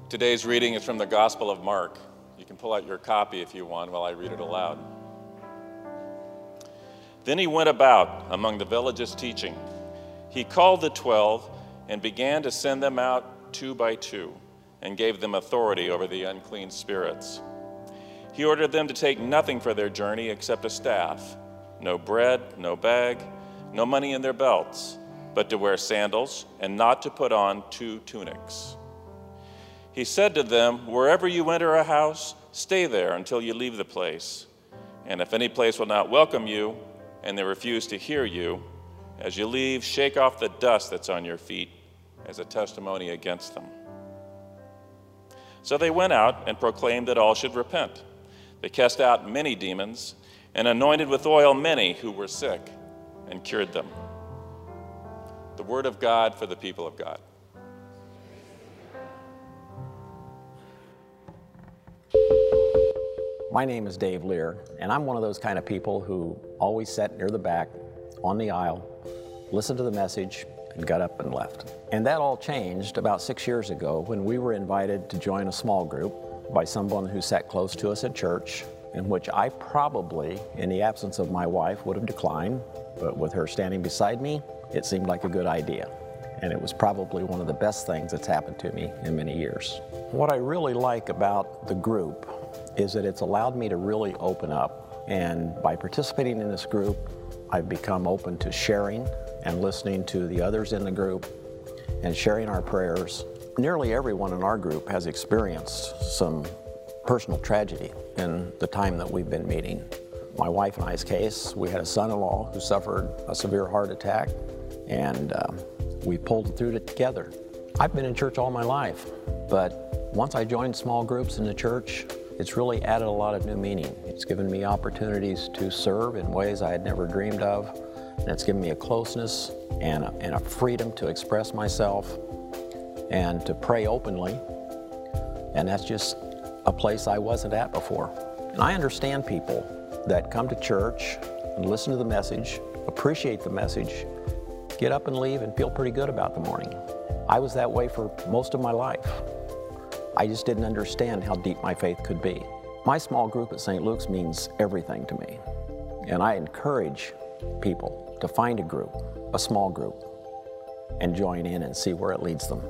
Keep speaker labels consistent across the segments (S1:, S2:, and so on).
S1: Today's reading is from the Gospel of Mark. You can pull out your copy if you want while I read it aloud. Then he went about among the villages teaching. He called the 12 and began to send them out 2 by 2 and gave them authority over the unclean spirits. He ordered them to take nothing for their journey except a staff, no bread, no bag, no money in their belts, but to wear sandals and not to put on 2 tunics. He said to them, "Wherever you enter a house, stay there until you leave the place. And if any place will not welcome you, and they refuse to hear you, as you leave, shake off the dust that's on your feet as a testimony against them." So they went out and proclaimed that all should repent. They cast out many demons and anointed with oil many who were sick and cured them. The word of God for the people of God.
S2: My name is Dave Lear, and I'm one of those kind of people who always sat near the back on the aisle, listened to the message, and got up and left. And that all changed about 6 years ago when we were invited to join a small group by someone who sat close to us at church, in which I probably, in the absence of my wife, would have declined, but with her standing beside me, it seemed like a good idea. And it was probably one of the best things that's happened to me in many years. What I really like about the group is that it's allowed me to really open up. And by participating in this group, I've become open to sharing and listening to the others in the group and sharing our prayers. Nearly everyone in our group has experienced some personal tragedy in the time that we've been meeting. My wife and I's case, we had a son-in-law who suffered a severe heart attack, and we pulled through it together. I've been in church all my life, but once I joined small groups in the church, it's really added a lot of new meaning. It's given me opportunities to serve in ways I had never dreamed of, and it's given me a closeness and a freedom to express myself and to pray openly, and that's just a place I wasn't at before. And I understand people that come to church and listen to the message, appreciate the message, get up and leave and feel pretty good about the morning. I was that way for most of my life. I just didn't understand how deep my faith could be. My small group at St. Luke's means everything to me. And I encourage people to find a group, a small group, and join in and see where it leads them.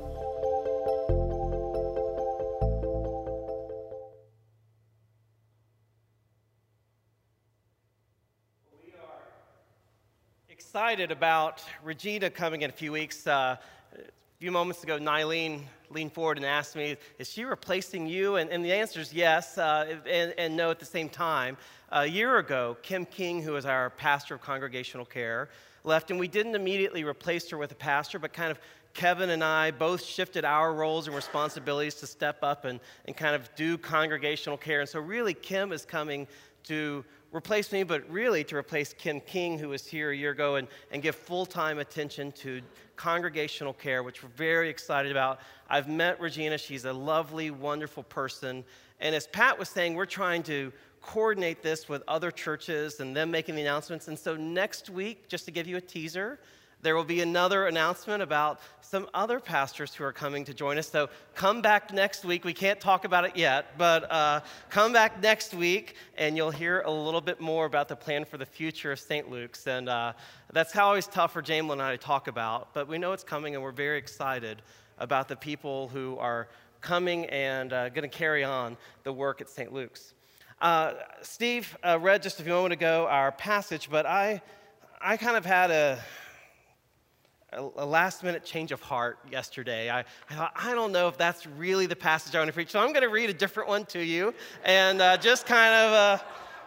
S3: We are excited about Regina coming in a few weeks. A few moments ago, Nylene leaned forward and asked me, is she replacing you? And the answer is yes and no at the same time. A year ago, Kim King, who is our pastor of congregational care, left, and we didn't immediately replace her with a pastor, but kind of Kevin and I both shifted our roles and responsibilities to step up and kind of do congregational care. And so really, Kim is coming to replace me, but really to replace Kim King, who was here a year ago, and give full-time attention to congregational care, which we're very excited about. I've met Regina. She's a lovely, wonderful person. And as Pat was saying, we're trying to coordinate this with other churches and them making the announcements. And so next week, just to give you a teaser, there will be another announcement about some other pastors who are coming to join us. So come back next week. We can't talk about it yet, but come back next week and you'll hear a little bit more about the plan for the future of St. Luke's. And that's how always tough for Jamel and I to talk about, but we know it's coming and we're very excited about the people who are coming and going to carry on the work at St. Luke's. Steve read just a few moments ago our passage, but I kind of had a last-minute change of heart yesterday. I thought, I don't know if that's really the passage I want to preach, so I'm going to read a different one to you, and just kind of,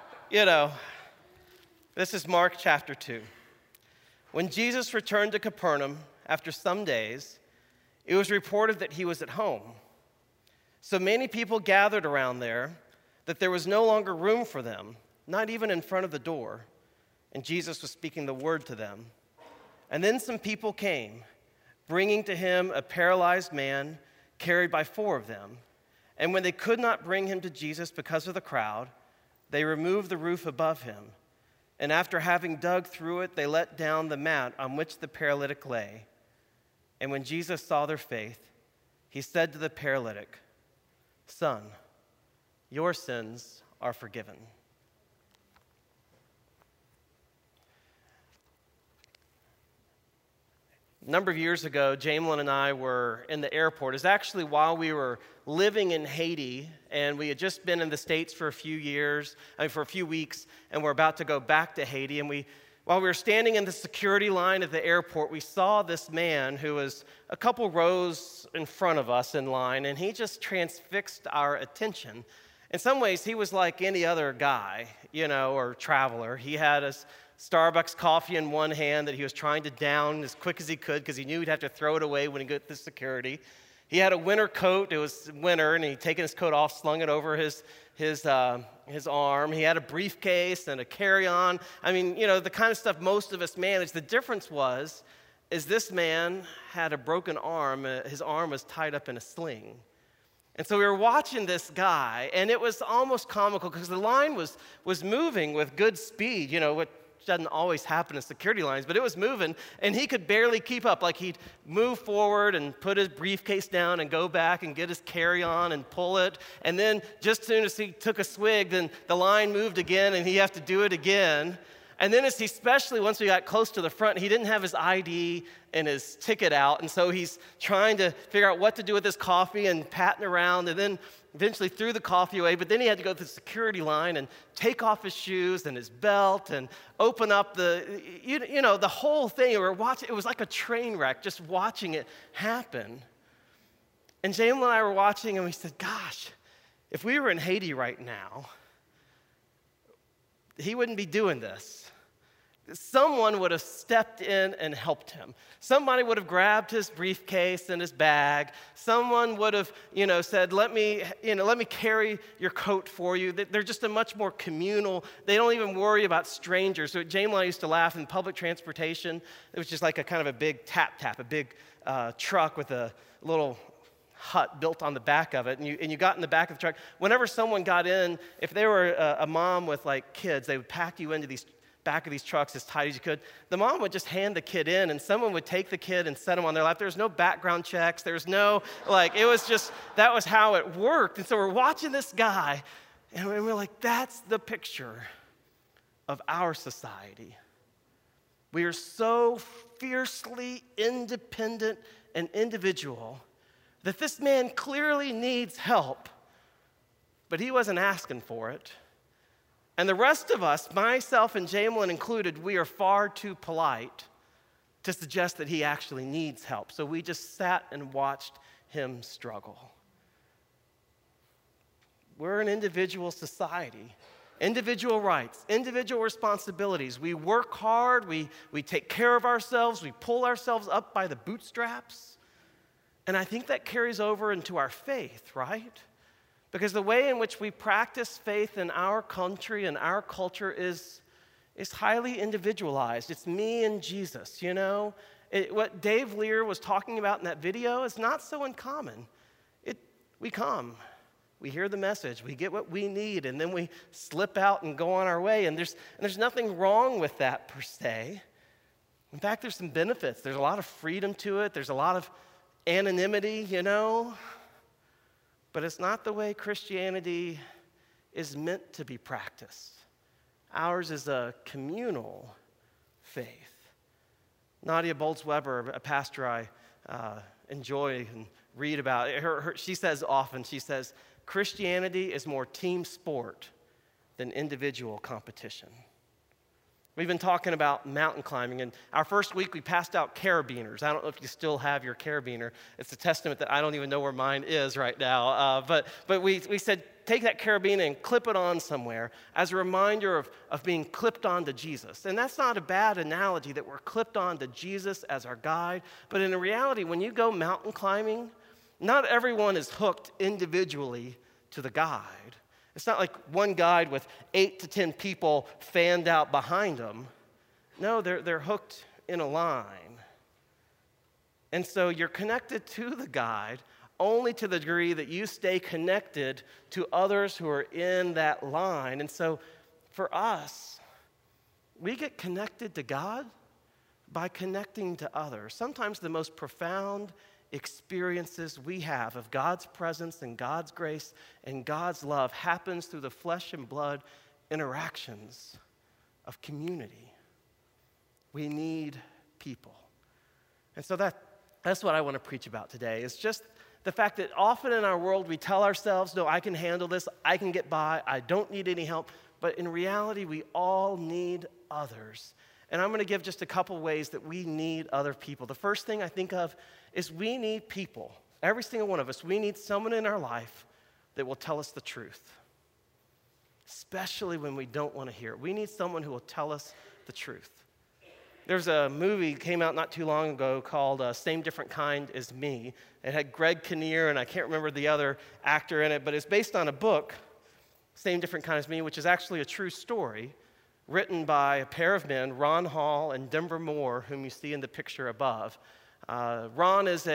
S3: this is Mark chapter 2. When Jesus returned to Capernaum after some days, it was reported that he was at home. So many people gathered around there that there was no longer room for them, not even in front of the door, and Jesus was speaking the word to them. And then some people came, bringing to him a paralyzed man carried by 4 of them. And when they could not bring him to Jesus because of the crowd, they removed the roof above him. And after having dug through it, they let down the mat on which the paralytic lay. And when Jesus saw their faith, he said to the paralytic, "Son, your sins are forgiven." A number of years ago, Jamelin and I were in the airport. It was actually while we were living in Haiti, and we had just been in the States for a few weeks, and we're about to go back to Haiti. And while we were standing in the security line at the airport, we saw this man who was a couple rows in front of us in line, and he just transfixed our attention. In some ways, he was like any other guy, or traveler. He had a Starbucks coffee in one hand that he was trying to down as quick as he could because he knew he'd have to throw it away when he got to security. He had a winter coat. It was winter, and he'd taken his coat off, slung it over his arm. He had a briefcase and a carry-on. I mean, the kind of stuff most of us manage. The difference is this man had a broken arm. His arm was tied up in a sling. And so we were watching this guy, and it was almost comical because the line was moving with good speed, what doesn't always happen in security lines, but it was moving, and he could barely keep up. Like, he'd move forward and put his briefcase down and go back and get his carry-on and pull it, and then just as soon as he took a swig, then the line moved again, and he'd have to do it again. And then especially once we got close to the front, he didn't have his ID and his ticket out, and so he's trying to figure out what to do with his coffee and patting around, and then eventually threw the coffee away, but then he had to go through the security line and take off his shoes and his belt and open up the whole thing. We were watching, it was like a train wreck, just watching it happen. And Jamelin and I were watching, and we said, gosh, if we were in Haiti right now, he wouldn't be doing this. Someone would have stepped in and helped him. Somebody would have grabbed his briefcase and his bag. Someone would have, said, let me carry your coat for you. They're just a much more communal. They don't even worry about strangers. So Jamelin and I used to laugh in public transportation. It was just like a kind of a big tap, a big truck with a little hut built on the back of it, and you got in the back of the truck. Whenever someone got in, if they were a mom with like kids, they would pack you into these back of these trucks as tight as you could. The mom would just hand the kid in, and someone would take the kid and set him on their lap. There was no background checks. There was no, it was just, that was how it worked. And so we're watching this guy, and we're like, that's the picture of our society. We are so fiercely independent and individual that this man clearly needs help, but he wasn't asking for it. And the rest of us, myself and Jamelin included, we are far too polite to suggest that he actually needs help. So we just sat and watched him struggle. We're an individual society, individual rights, individual responsibilities. We work hard, we take care of ourselves, we pull ourselves up by the bootstraps. And I think that carries over into our faith, right? Because the way in which we practice faith in our country and our culture is highly individualized. It's me and Jesus, What Dave Lear was talking about in that video is not so uncommon. We come, we hear the message, we get what we need, and then we slip out and go on our way. And there's nothing wrong with that per se. In fact, there's some benefits. There's a lot of freedom to it. There's a lot of anonymity, But it's not the way Christianity is meant to be practiced. Ours is a communal faith. Nadia Bolz-Weber, a pastor I enjoy and read about, she says often, Christianity is more team sport than individual competition. We've been talking about mountain climbing, and our first week we passed out carabiners. I don't know if you still have your carabiner. It's a testament that I don't even know where mine is right now. But we said, take that carabiner and clip it on somewhere as a reminder of being clipped onto Jesus. And that's not a bad analogy that we're clipped onto Jesus as our guide. But in reality, when you go mountain climbing, not everyone is hooked individually to the guide. It's not like one guide with 8 to 10 people fanned out behind them. No, they're hooked in a line. And so you're connected to the guide only to the degree that you stay connected to others who are in that line. And so for us, we get connected to God by connecting to others. Sometimes the most profound experiences we have of God's presence and God's grace and God's love happens through the flesh and blood interactions of community. We need people. And so that's what I want to preach about today. It's just the fact that often in our world we tell ourselves, no, I can handle this, I can get by, I don't need any help. But in reality, we all need others. And I'm going to give just a couple ways that we need other people. The first thing I think of is we need people. Every single one of us, we need someone in our life that will tell us the truth, especially when we don't want to hear it. We need someone who will tell us the truth. There's a movie that came out not too long ago called Same Different Kind as Me. It had Greg Kinnear, and I can't remember the other actor in it, but it's based on a book, Same Different Kind as Me, which is actually a true story written by a pair of men, Ron Hall and Denver Moore, whom you see in the picture above. Ron was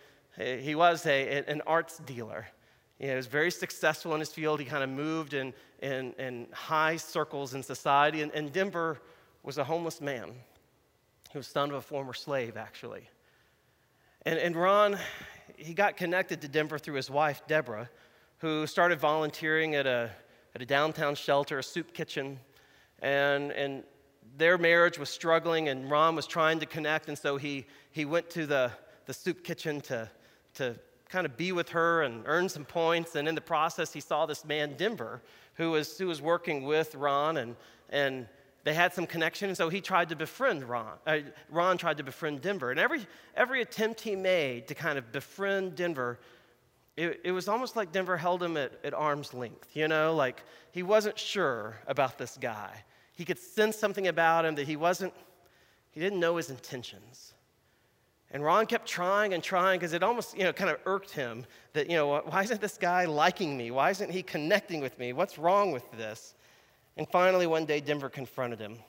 S3: an arts dealer. He was very successful in his field. He kind of moved in high circles in society, and Denver was a homeless man. He was son of a former slave, actually. And Ron, he got connected to Denver through his wife, Deborah, who started volunteering at a downtown shelter, a soup kitchen. And their marriage was struggling, and Ron was trying to connect, and so he went to the soup kitchen to kind of be with her and earn some points. And in the process, he saw this man, Denver, who was working with Ron, and they had some connection, and so he tried to befriend Ron. Ron tried to befriend Denver. And every attempt he made to kind of befriend Denver, it was almost like Denver held him at arm's length, like he wasn't sure about this guy. He could sense something about him that he didn't know his intentions. And Ron kept trying and trying because it almost, kind of irked him that, why isn't this guy liking me? Why isn't he connecting with me? What's wrong with this? And finally, one day, Denver confronted him.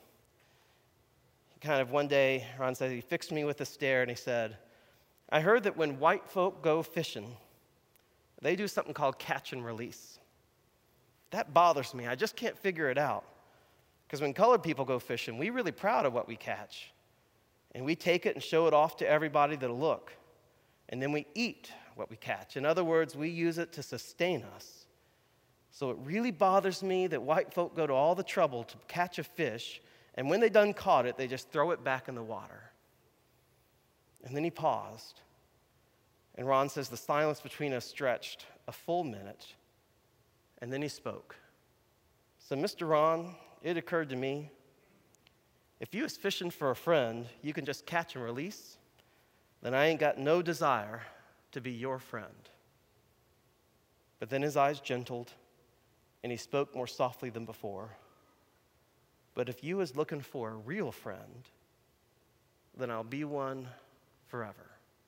S3: One day, Ron said, he fixed me with a stare and he said, I heard that when white folk go fishing, they do something called catch and release. That bothers me. I just can't figure it out. Because when colored people go fishing, we're really proud of what we catch. And we take it and show it off to everybody that'll look. And then we eat what we catch. In other words, we use it to sustain us. So it really bothers me that white folk go to all the trouble to catch a fish, and when they done caught it, they just throw it back in the water. And then he paused. And Ron says the silence between us stretched a full minute, and then he spoke. So, Mr. Ron, it occurred to me, if you was fishing for a friend, you can just catch and release, then I ain't got no desire to be your friend. But then his eyes gentled, and he spoke more softly than before. But if you was looking for a real friend, then I'll be one forever.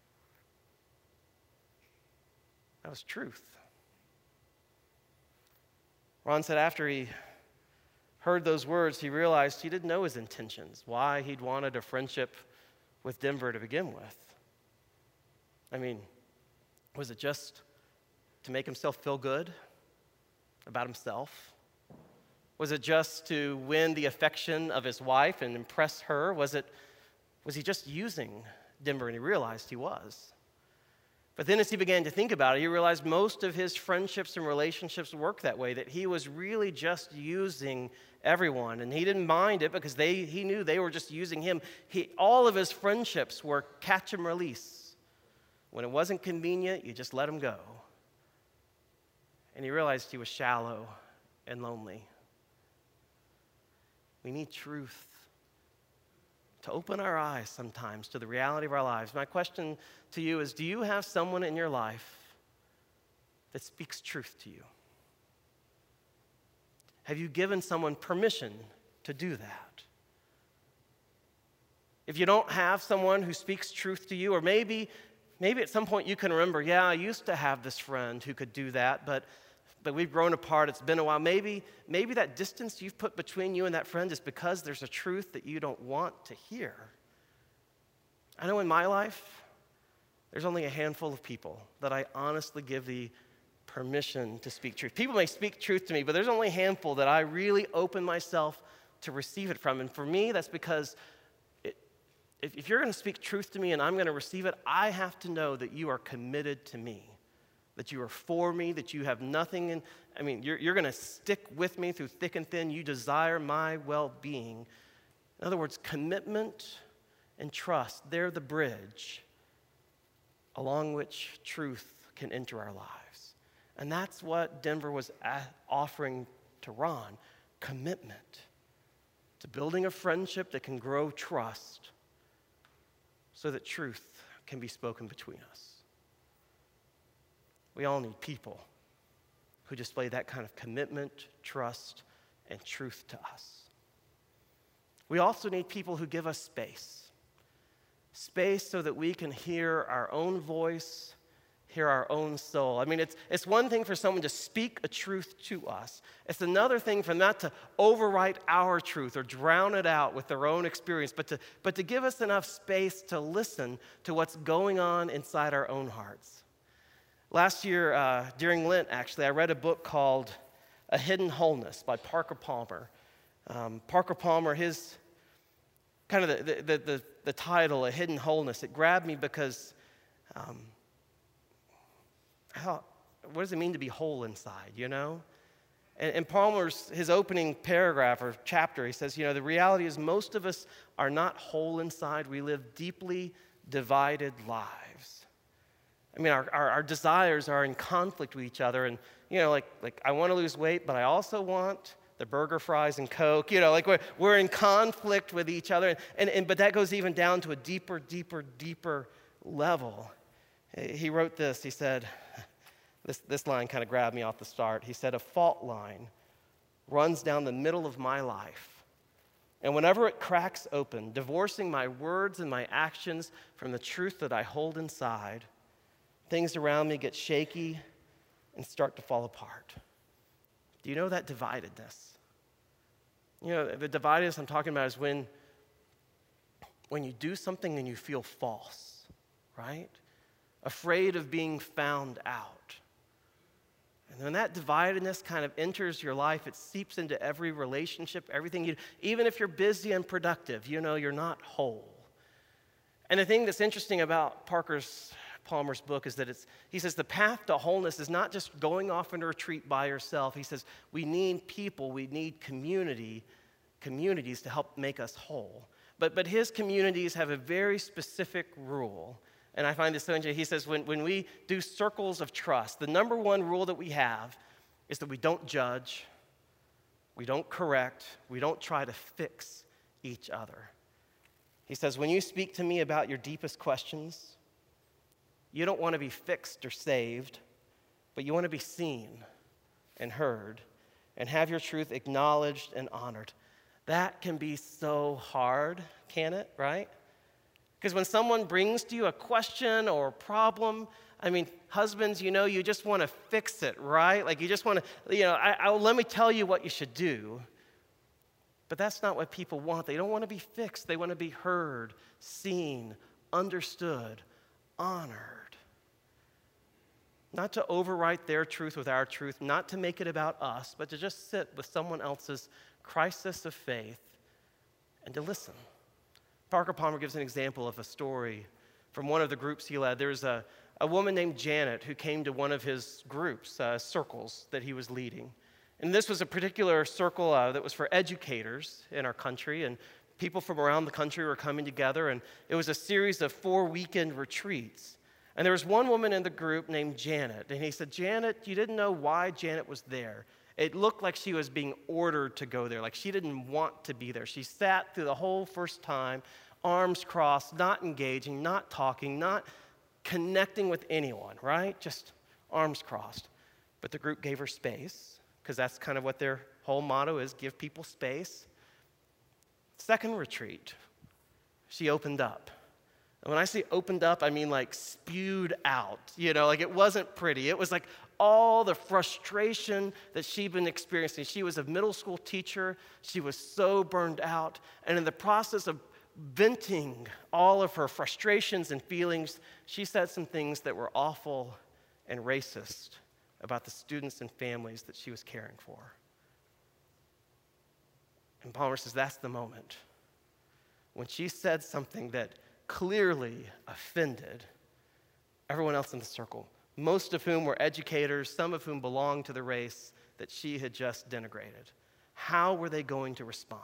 S3: That was truth. Ron said after he heard those words, he realized he didn't know his intentions, why he'd wanted a friendship with Denver to begin with. I mean, was it just to make himself feel good about himself? Was it just to win the affection of his wife and impress her? Was he just using Denver? And he realized he was. But then as he began to think about it, he realized most of his friendships and relationships work that way, that he was really just using everyone. And he didn't mind it because he knew they were just using him. All of his friendships were catch and release. When it wasn't convenient, you just let him go. And he realized he was shallow and lonely. We need truth to open our eyes sometimes to the reality of our lives. My question to you is, do you have someone in your life that speaks truth to you? Have you given someone permission to do that? If you don't have someone who speaks truth to you, or maybe at some point you can remember, yeah, I used to have this friend who could do that, but we've grown apart, it's been a while. Maybe that distance you've put between you and that friend is because there's a truth that you don't want to hear. I know in my life, there's only a handful of people that I honestly give the permission to speak truth. People may speak truth to me, but there's only a handful that I really open myself to receive it from. And for me, that's because if you're going to speak truth to me and I'm going to receive it, I have to know that you are committed to me, that you are for me, that you have nothing you're going to stick with me through thick and thin. You desire my well-being. In other words, commitment and trust, they're the bridge along which truth can enter our lives. And that's what Denver was offering to Ron, commitment to building a friendship that can grow trust so that truth can be spoken between us. We all need people who display that kind of commitment, trust, and truth to us. We also need people who give us space. Space so that we can hear our own voice, hear our own soul. It's one thing for someone to speak a truth to us. It's another thing for them not to overwrite our truth or drown it out with their own experience, but to give us enough space to listen to what's going on inside our own hearts. Last year, during Lent, actually, I read a book called A Hidden Wholeness by Parker Palmer. Parker Palmer, his kind of the title, A Hidden Wholeness, it grabbed me because I thought, what does it mean to be whole inside, you know? And Palmer's, his opening paragraph or chapter, he says, the reality is most of us are not whole inside. We live deeply divided lives. Our desires are in conflict with each other. And, like I want to lose weight, but I also want the burger, fries, and Coke. We're in conflict with each other. But that goes even down to a deeper level. He wrote this. He said, this line kind of grabbed me off the start. He said, a fault line runs down the middle of my life. And whenever it cracks open, divorcing my words and my actions from the truth that I hold inside, things around me get shaky and start to fall apart. Do you know that dividedness? The dividedness I'm talking about is when you do something and you feel false, right? Afraid of being found out. And when that dividedness kind of enters your life, it seeps into every relationship, everything you do. Even if you're busy and productive, you're not whole. And the thing that's interesting about Palmer's book is that he says the path to wholeness is not just going off in a retreat by yourself. He says we need people, we need communities to help make us whole. But his communities have a very specific rule, and I find this so interesting. He says when we do circles of trust, the number one rule that we have is that we don't judge, we don't correct, we don't try to fix each other. He says when you speak to me about your deepest questions, you don't want to be fixed or saved, but you want to be seen and heard and have your truth acknowledged and honored. That can be so hard, can it, right? Because when someone brings to you a question or a problem, husbands, you just want to fix it, right? Like you just want to, let me tell you what you should do. But that's not what people want. They don't want to be fixed. They want to be heard, seen, understood, honored. Not to overwrite their truth with our truth, not to make it about us, but to just sit with someone else's crisis of faith and to listen. Parker Palmer gives an example of a story from one of the groups he led. There's a woman named Janet who came to one of his groups, circles that he was leading. And this was a particular circle that was for educators in our country, and people from around the country were coming together, and it was a series of 4 weekend retreats. And there was one woman in the group named Janet, and he said, Janet, you didn't know why Janet was there. It looked like she was being ordered to go there, like she didn't want to be there. She sat through the whole first time, arms crossed, not engaging, not talking, not connecting with anyone, right? Just arms crossed. But the group gave her space, because that's kind of what their whole motto is, give people space. Second retreat, she opened up. And when I say opened up, I mean like spewed out, like it wasn't pretty. It was like all the frustration that she'd been experiencing. She was a middle school teacher. She was so burned out. And in the process of venting all of her frustrations and feelings, she said some things that were awful and racist about the students and families that she was caring for. And Palmer says that's the moment when she said something that clearly offended everyone else in the circle, most of whom were educators, some of whom belonged to the race that she had just denigrated. How were they going to respond?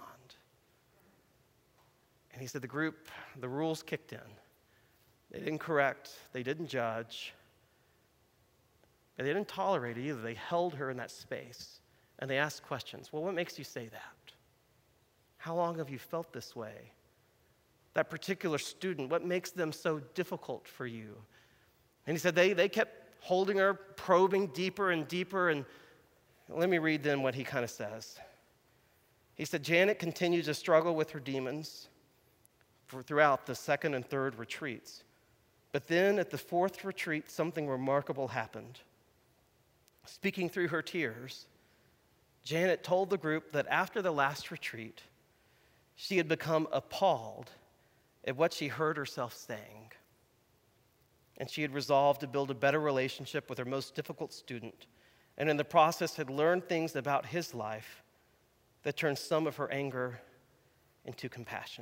S3: And he said the rules kicked in. They didn't correct, they didn't judge, but they didn't tolerate it either. They held her in that space, and they asked questions. Well, what makes you say that? How long have you felt this way? That particular student, what makes them so difficult for you? And he said they kept holding her, probing deeper and deeper, and let me read then what he kind of says. He said, Janet continued to struggle with her demons throughout the second and third retreats. But then at the fourth retreat, something remarkable happened. Speaking through her tears, Janet told the group that after the last retreat, she had become appalled at what she heard herself saying. And she had resolved to build a better relationship with her most difficult student, and in the process had learned things about his life that turned some of her anger into compassion.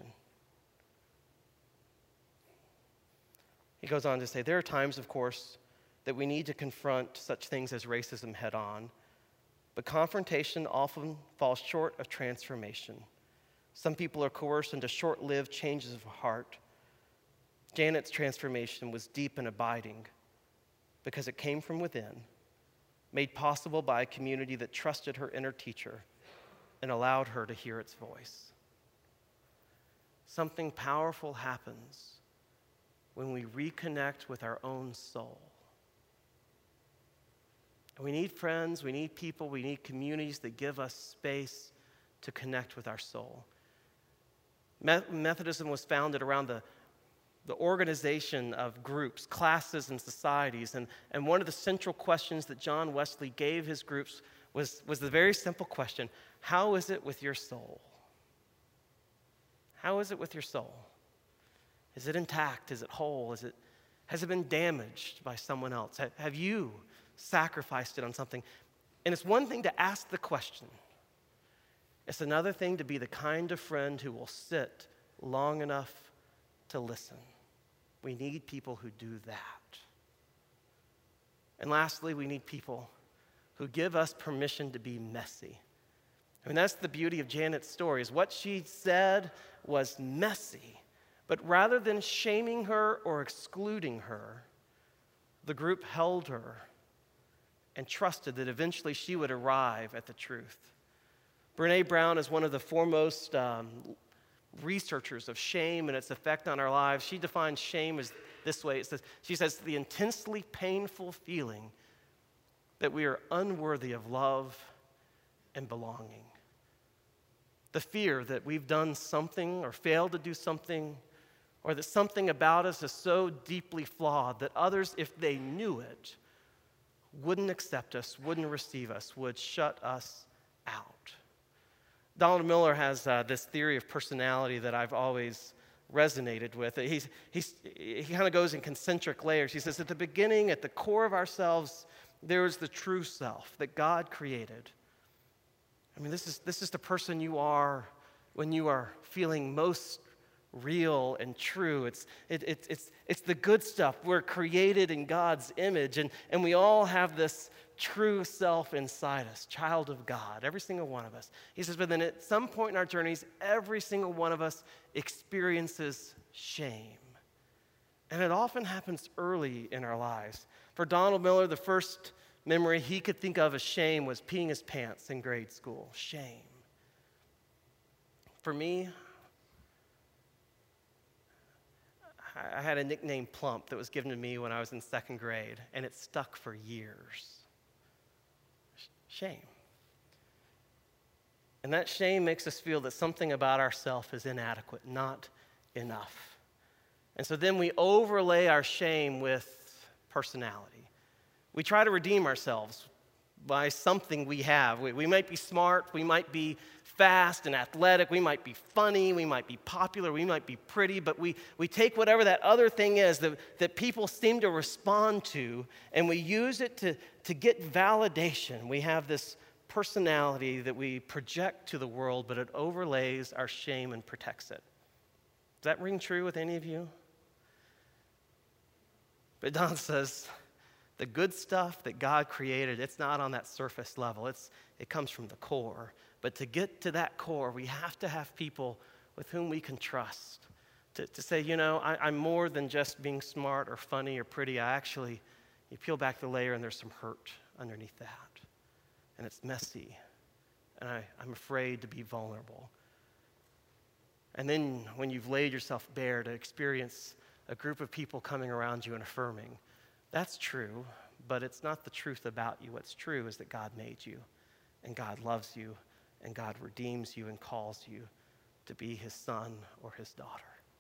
S3: He goes on to say, there are times, of course, that we need to confront such things as racism head on, but confrontation often falls short of transformation. Some people are coerced into short-lived changes of heart. Janet's transformation was deep and abiding because it came from within, made possible by a community that trusted her inner teacher and allowed her to hear its voice. Something powerful happens when we reconnect with our own soul. And we need friends, we need people, we need communities that give us space to connect with our soul. Methodism was founded around the organization of groups, classes, and societies. And one of the central questions that John Wesley gave his groups was the very simple question, how is it with your soul? How is it with your soul? Is it intact? Is it whole? Has it been damaged by someone else? Have you sacrificed it on something? And it's one thing to ask the question. It's another thing to be the kind of friend who will sit long enough to listen. We need people who do that. And lastly, we need people who give us permission to be messy. I mean, that's the beauty of Janet's story, is what she said was messy. But rather than shaming her or excluding her, the group held her and trusted that eventually she would arrive at the truth. Brené Brown is one of the foremost researchers of shame and its effect on our lives. She defines shame as this way. She says, the intensely painful feeling that we are unworthy of love and belonging. The fear that we've done something or failed to do something, or that something about us is so deeply flawed that others, if they knew it, wouldn't accept us, wouldn't receive us, would shut us out. Donald Miller has this theory of personality that I've always resonated with. He kind of goes in concentric layers. He says, at the beginning, at the core of ourselves, there is the true self that God created. I mean, this is the person you are when you are feeling most real and true. It's the good stuff. We're created in God's image, and we all have this true self inside us, child of God, every single one of us. He says, but then at some point in our journeys, every single one of us experiences shame. And it often happens early in our lives. For Donald Miller, the first memory he could think of as shame was peeing his pants in grade school. Shame. For me, I had a nickname, Plump, that was given to me when I was in second grade, and it stuck for years. Shame. And that shame makes us feel that something about ourselves is inadequate, not enough. And so then we overlay our shame with personality. We try to redeem ourselves by something we have. We might be smart, we might be fast and athletic, we might be funny, we might be popular, we might be pretty, but we take whatever that other thing is that people seem to respond to, and we use it to get validation. We have this personality that we project to the world, but it overlays our shame and protects it. that ring true with any of you? But Don says, the good stuff that God created, it's not on that surface level. It comes from the core. But to get to that core, we have to have people with whom we can trust. To say, I'm more than just being smart or funny or pretty. You peel back the layer and there's some hurt underneath that. And it's messy. And I'm afraid to be vulnerable. And then when you've laid yourself bare to experience a group of people coming around you and affirming, that's true, but it's not the truth about you. What's true is that God made you, and God loves you, and God redeems you and calls you to be his son or his daughter.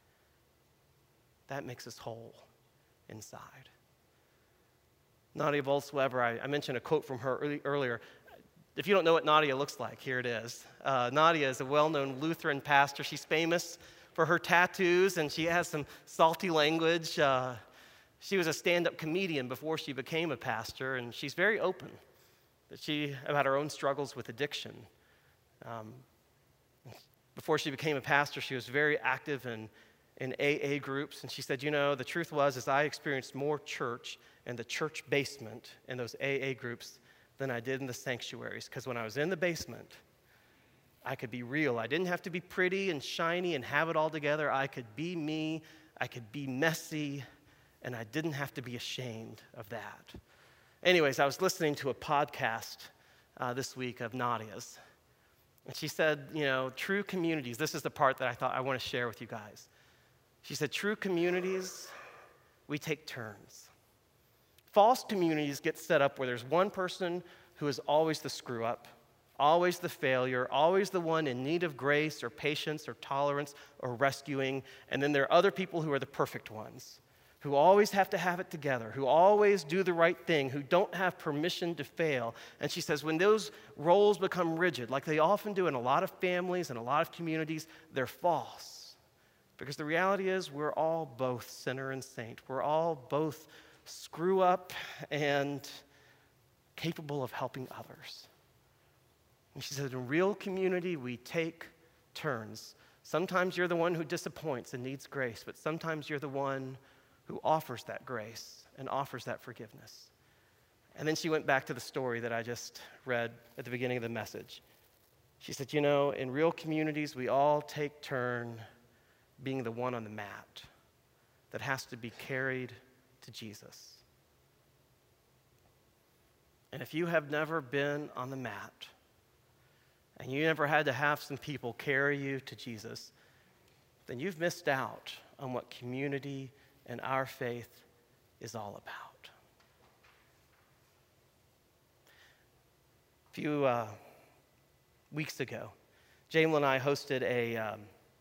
S3: That makes us whole inside. Nadia Bolz-Weber, I mentioned a quote from her earlier. If you don't know what Nadia looks like, here it is. Nadia is a well-known Lutheran pastor. She's famous for her tattoos, and she has some salty language. She was a stand-up comedian before she became a pastor, and she's very open about her own struggles with addiction. Before she became a pastor, she was very active in AA groups, and she said, the truth was I experienced more church in the church basement in those AA groups than I did in the sanctuaries, because when I was in the basement, I could be real. I didn't have to be pretty and shiny and have it all together. I could be me. I could be messy, and I didn't have to be ashamed of that. Anyways, I was listening to a podcast this week of Nadia's, and she said, true communities, this is the part that I thought I want to share with you guys. She said, true communities, we take turns. False communities get set up where there's one person who is always the screw-up, always the failure, always the one in need of grace or patience or tolerance or rescuing, and then there are other people who are the perfect ones, who always have to have it together, who always do the right thing, who don't have permission to fail. And she says when those roles become rigid, like they often do in a lot of families and a lot of communities, they're false. Because the reality is we're all both sinner and saint. We're all both screw up and capable of helping others. And she said, in real community, we take turns. Sometimes you're the one who disappoints and needs grace, but sometimes you're the one who offers that grace and offers that forgiveness. And then she went back to the story that I just read at the beginning of the message. She said, in real communities, we all take turn being the one on the mat that has to be carried to Jesus. And if you have never been on the mat, and you never had to have some people carry you to Jesus, then you've missed out on what community and our faith is all about. A few weeks ago, Jamel and I hosted a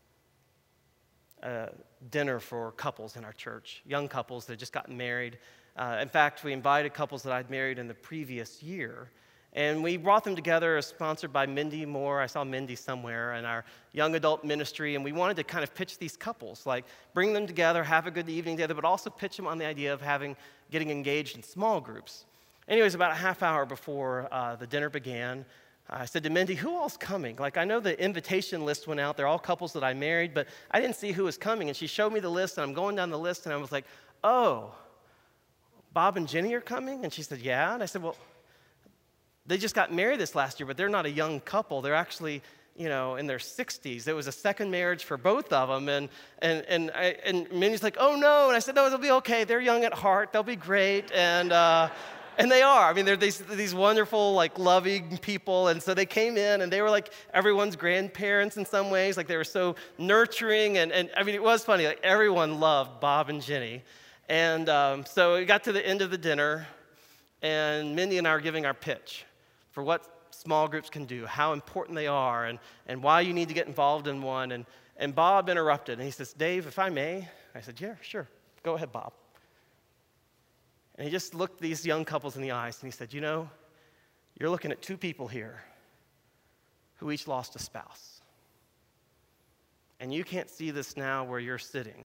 S3: dinner for couples in our church, young couples that had just gotten married. In fact, we invited couples that I'd married in the previous year, and we brought them together, sponsored by Mindy Moore. I saw Mindy somewhere in our young adult ministry, and we wanted to kind of pitch these couples, like bring them together, have a good evening together, but also pitch them on the idea of getting engaged in small groups. Anyways, about a half hour before the dinner began, I said to Mindy, who all's coming? Like, I know the invitation list went out. They're all couples that I married, but I didn't see who was coming. And she showed me the list, and I'm going down the list, and I was like, oh, Bob and Jenny are coming? And she said, yeah. And I said, well, they just got married this last year, but they're not a young couple. They're actually, in their 60s. It was a second marriage for both of them. And Mindy's like, oh, no. And I said, no, it'll be okay. They're young at heart. They'll be great. And they are. I mean, they're these wonderful, like, loving people. And so they came in, and they were like everyone's grandparents in some ways. Like, they were so nurturing. And I mean, it was funny. Like, everyone loved Bob and Jenny. And so we got to the end of the dinner, and Mindy and I are giving our pitch for what small groups can do, how important they are, and why you need to get involved in one. And Bob interrupted, and he says, Dave, if I may? I said, yeah, sure. Go ahead, Bob. And he just looked these young couples in the eyes, and he said, you're looking at two people here who each lost a spouse. And you can't see this now where you're sitting,